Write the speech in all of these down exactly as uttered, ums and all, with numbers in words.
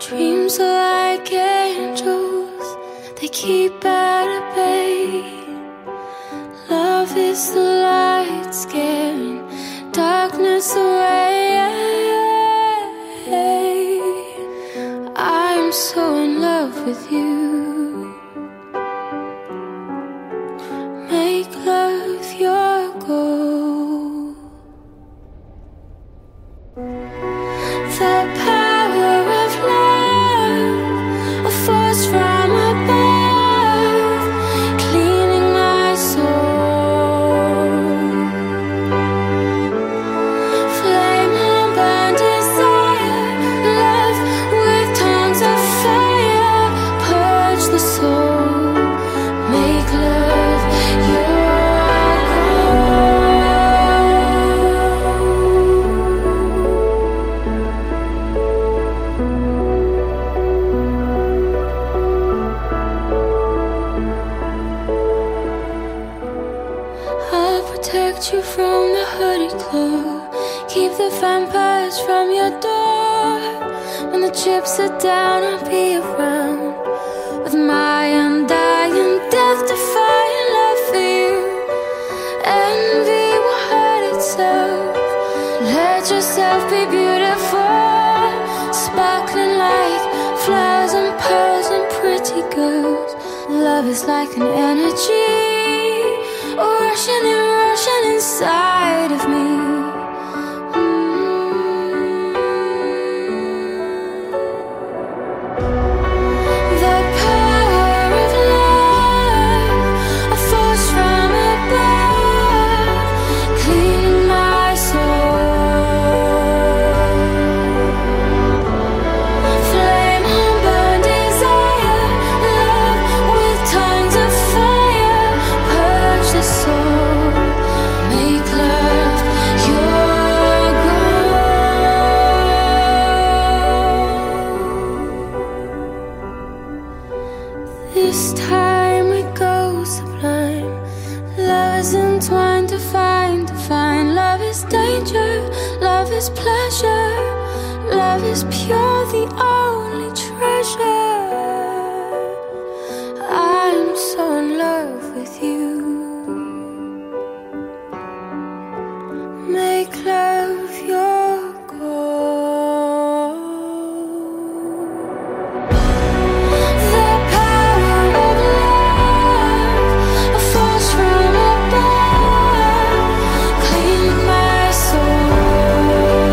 Dreams are like angels, they keep at bay. Love is the light scaring darkness away. I'm so in love with you. Make love your goal. The power of love, a force from above, cleaning my soul. Flame on burn desire, love with tongues of fire, purge the soul. Make love your protect you from the hooded claw, keep the vampires from your door. When the chips are down, I'll be around with my undying, death-defying love for you. Envy will hurt itself. Let yourself be beautiful, sparkling like flowers and pearls and pretty girls. Love is like an energy, rushing and rushing inside of me. Mm. The power of love, a force from above, cleaning my soul. Flame on burn desire, love with tongues of fire, purge the soul. Make love your goal. This time we go sublime. Love is entwined to find, to find. Love is danger, love is pleasure. Love is pure, the only treasure. I'm so in love with you. Make love your goal. The power of love, a force from above, clean my soul.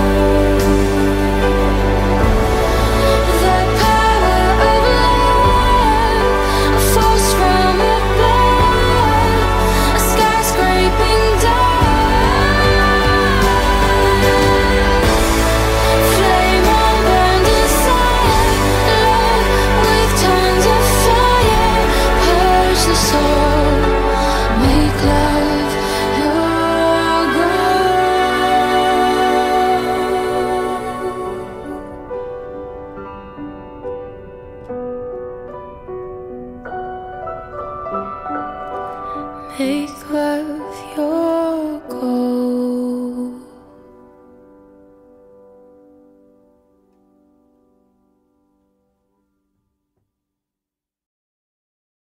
The power of love, a force from above, a skyscraping dawn. Flame on burn desire, love with tongues of fire, purge the soul. Make love your goal. Make love your